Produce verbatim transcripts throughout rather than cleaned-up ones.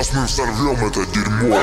Сейчас мы взорвем это дерьмо.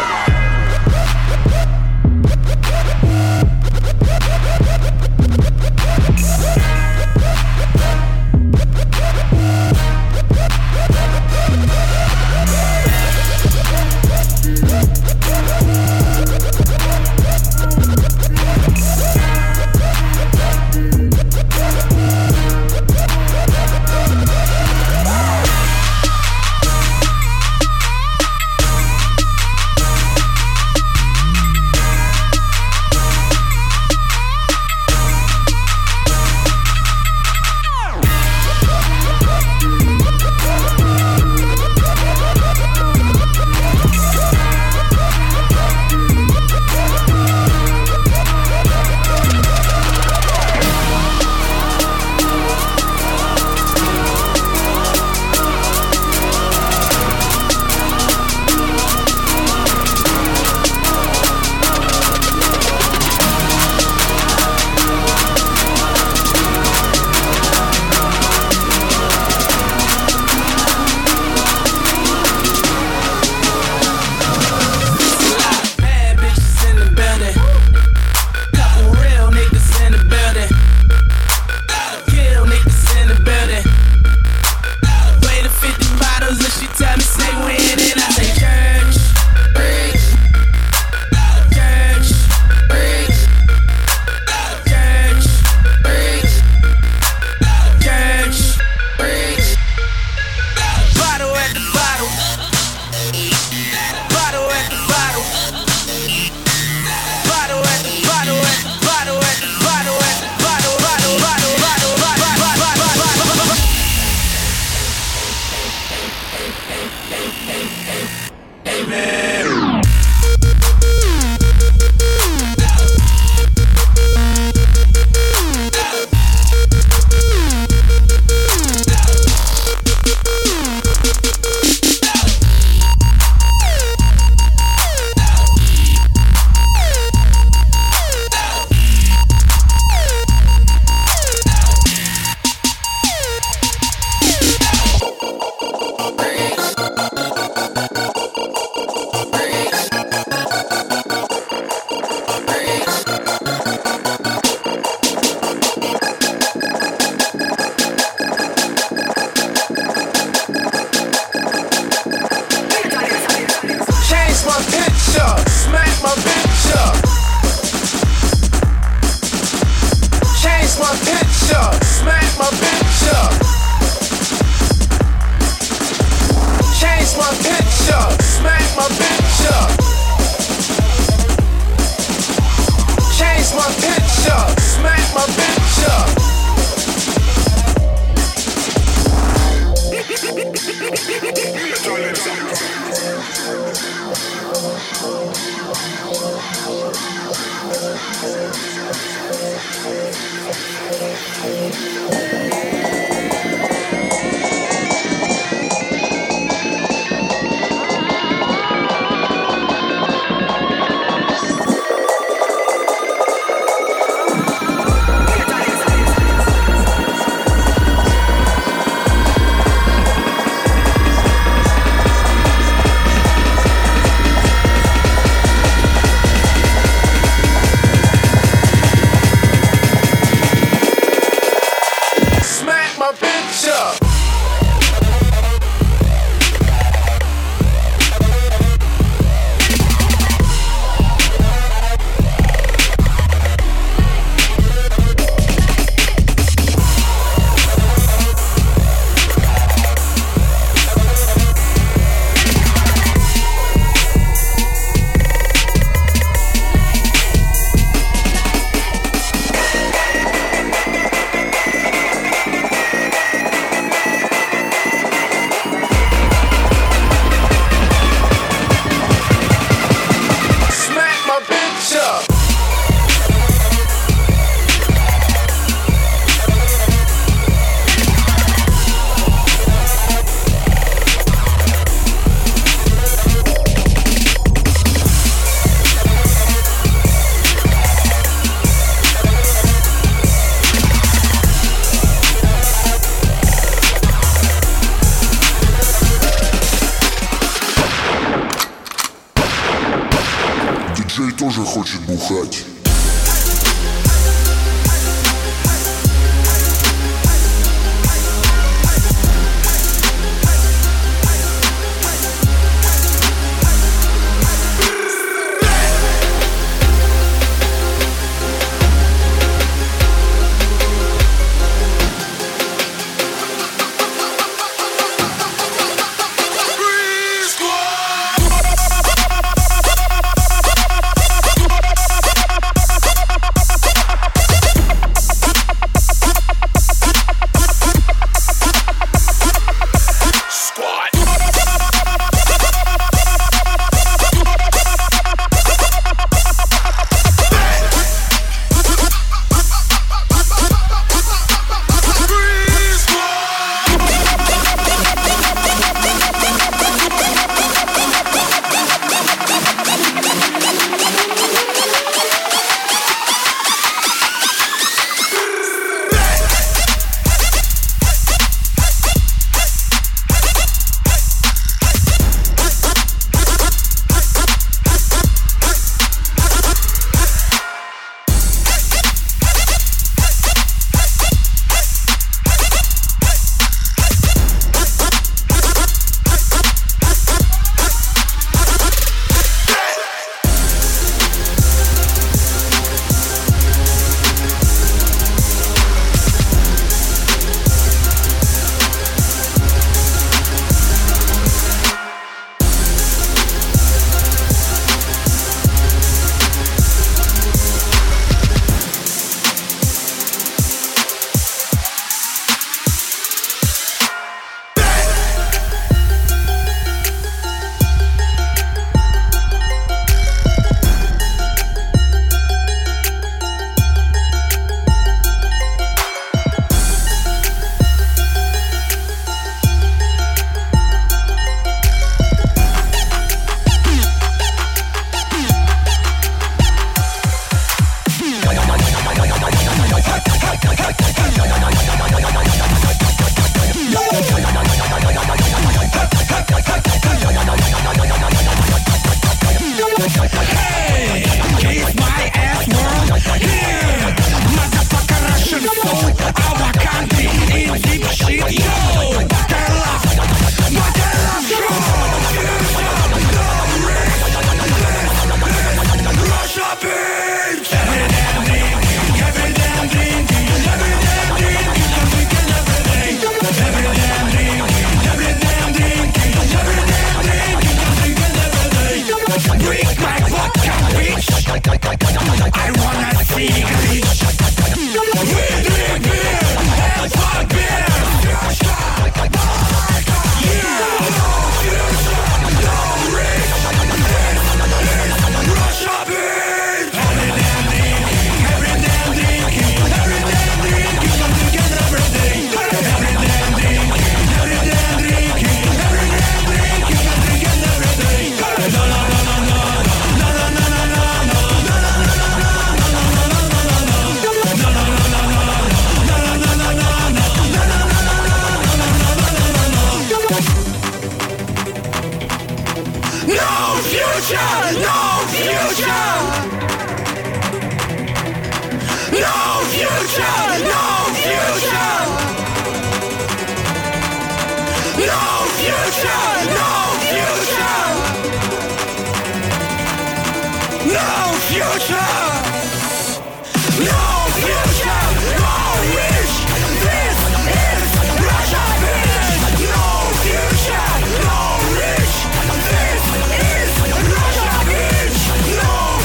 тоже хочет бухать.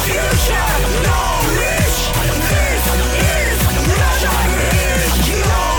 No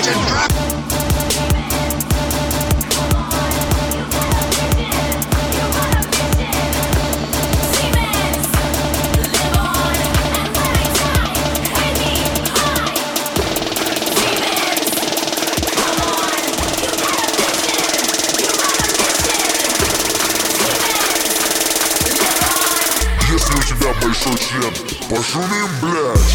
Большой член, пошумим, блядь.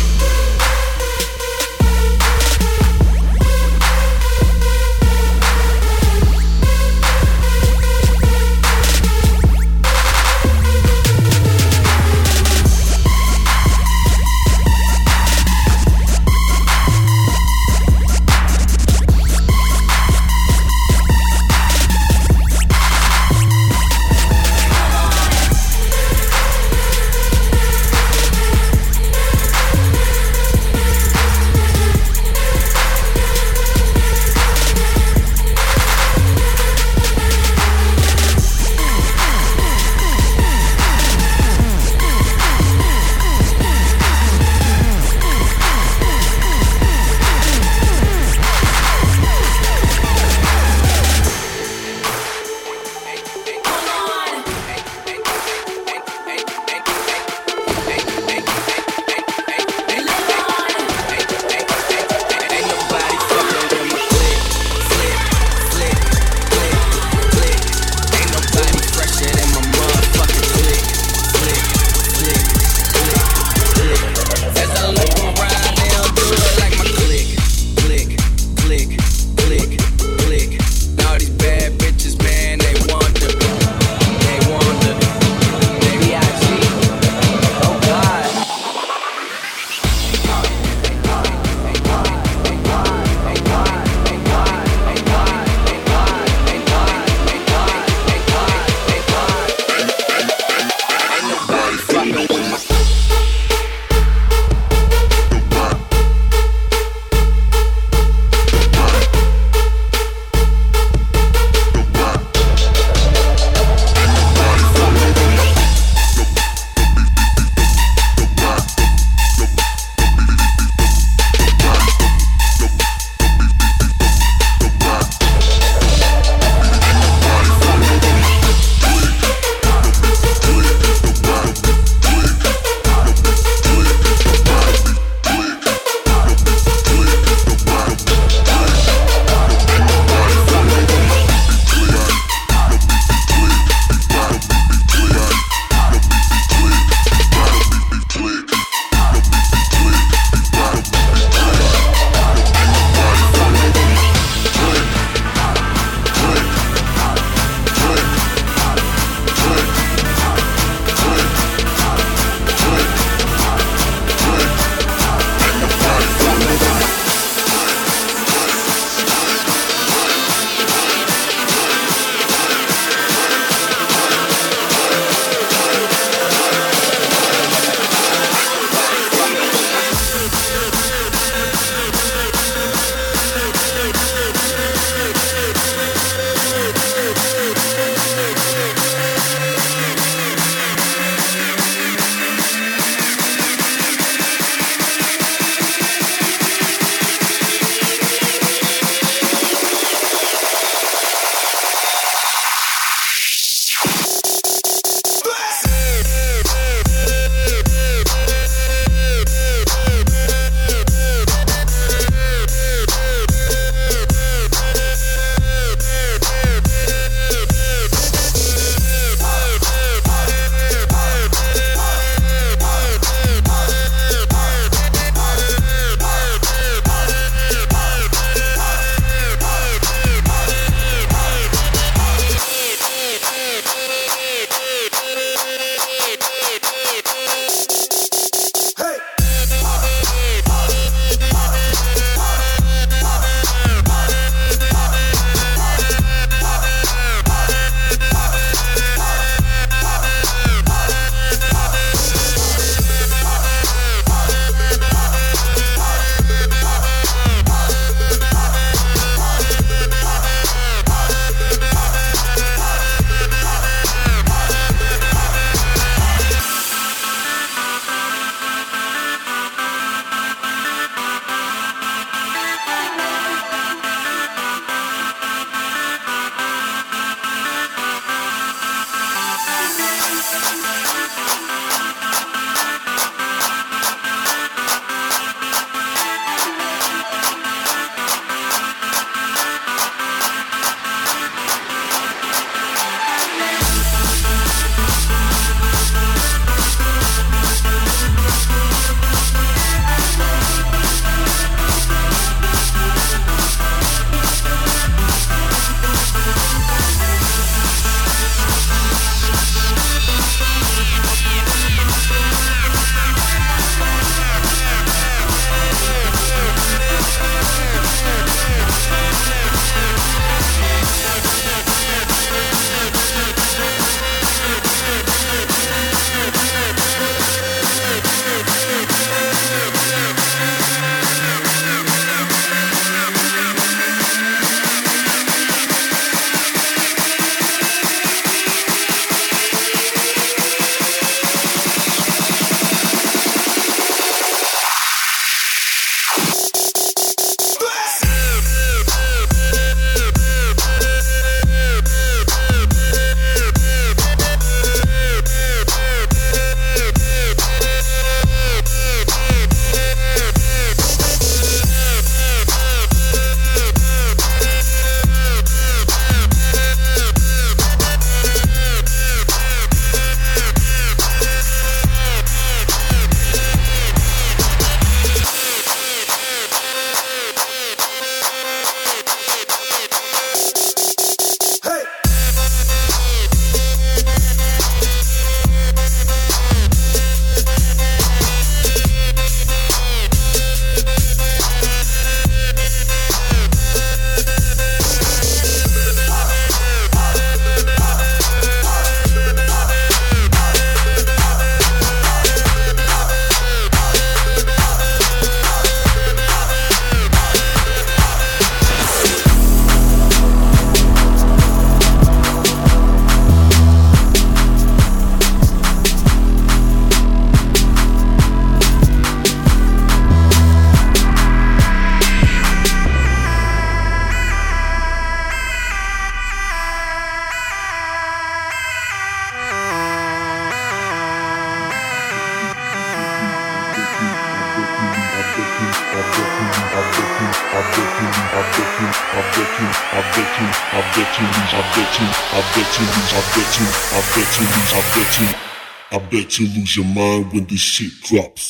you, I bet you, I bet you, I bet you, I bet you lose, I bet you, I bet you lose, I bet you, I bet you lose, I bet you, I bet you lose your mind when this shit drops.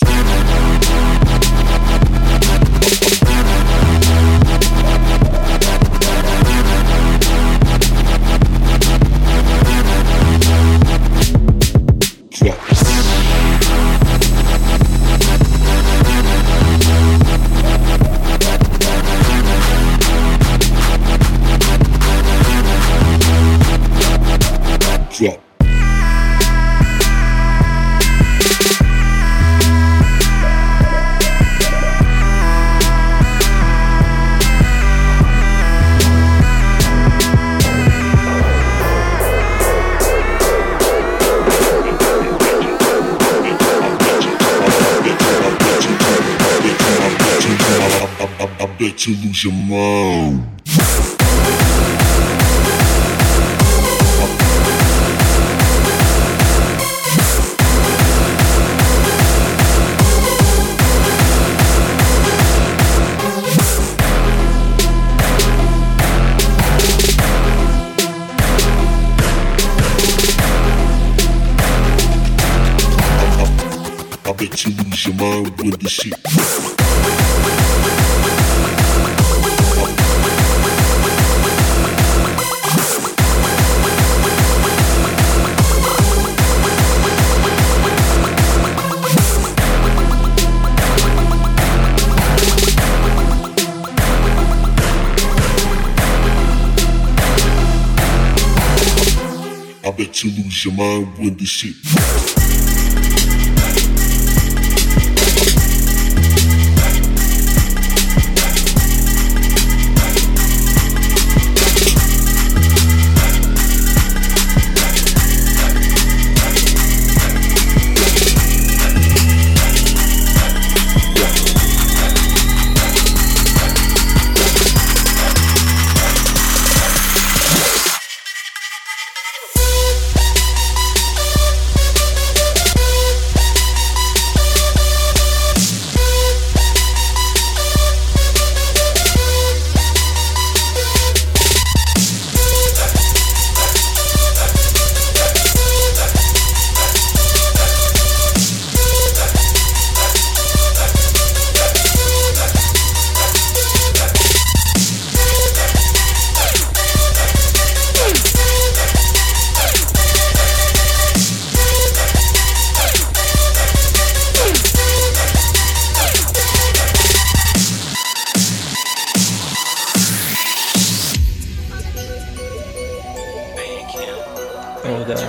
Drop. I bet you lose your mind. I bet you lose your mind when the shit. I bet you lose your mind when the shit. О, да.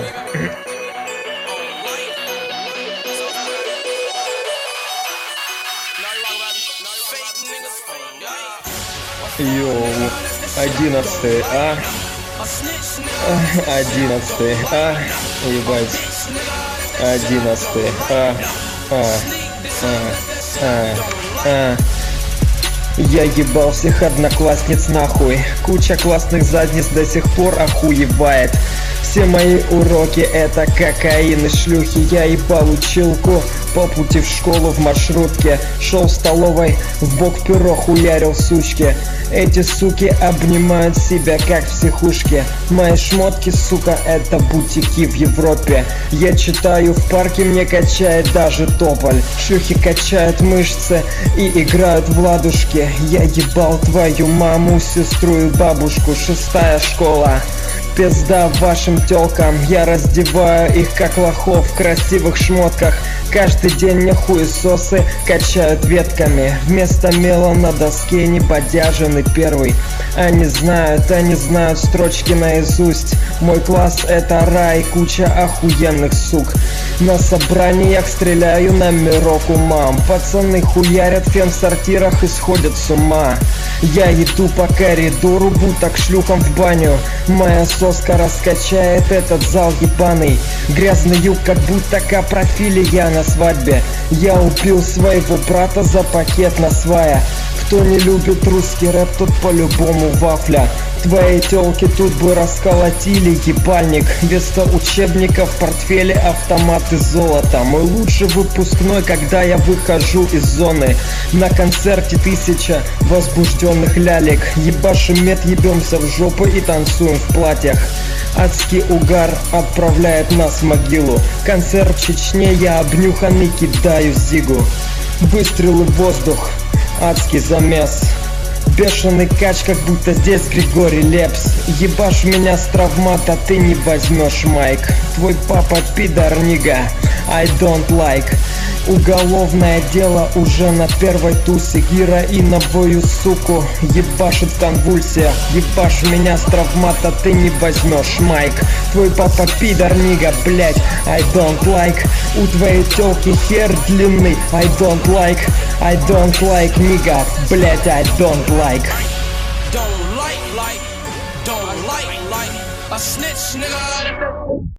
Йоу, одиннадцатый, а? Одиннадцатый, а? Ебать. Одиннадцатый, а? А? А? А? А? Я ебал всех одноклассниц нахуй. Куча классных задниц до сих пор охуевает. Все мои уроки это кокаин и шлюхи. Я ебал училку по пути в школу в маршрутке. Шел в столовой, в бок перо хуярил сучки. Эти суки обнимают себя как в психушке. Мои шмотки, сука, это бутики в Европе. Я читаю в парке, мне качает даже тополь. Шлюхи качают мышцы и играют в ладушки. Я ебал твою маму, сестру и бабушку. Шестая школа. Пизда вашим тёлкам, я раздеваю их как лохов в красивых шмотках. Каждый день мне хуесосы качают ветками. Вместо мела на доске неподержанный первый. Они знают, они знают строчки наизусть. Мой класс это рай, куча охуенных сук. На собраниях стреляю номерок умам. Пацаны хуярят фен в сортирах и сходят с ума. Я иду по коридору, будто к шлюхам в баню. Моя соска раскачает этот зал ебаный. Грязный юг, как будто капрофилия на свадьбе. Я убил своего брата за пакет на свая. Кто не любит русский рэп, тот по-любому вафля. Твои тёлки тут бы расколотили ебальник. Вместо учебников в портфеле автоматы золота. Мой лучший выпускной, когда я выхожу из зоны. На концерте тысяча возбужденных лялек. Ебашим мед, ебемся в жопу и танцуем в платьях. Адский угар отправляет нас в могилу. Концерт в Чечне, я обнюханный кидаю зигу. Выстрелы в воздух, адский замес. Бешеный кач, как будто здесь Григорий Лепс. Ебашь меня с травмата, ты не возьмешь майк. Твой папа пидор, нига, I don't like. Уголовное дело уже на первой тусе. Героиновую суку ебашит в конвульсиях. Ебашь меня с травмата, ты не возьмешь майк. Твой папа пидор, нига, блять, I don't like. У твоей тёлки хер длинный, I don't like. I don't like, нига, блять, I don't like. Don't like, like, don't like, like a snitch, nigga.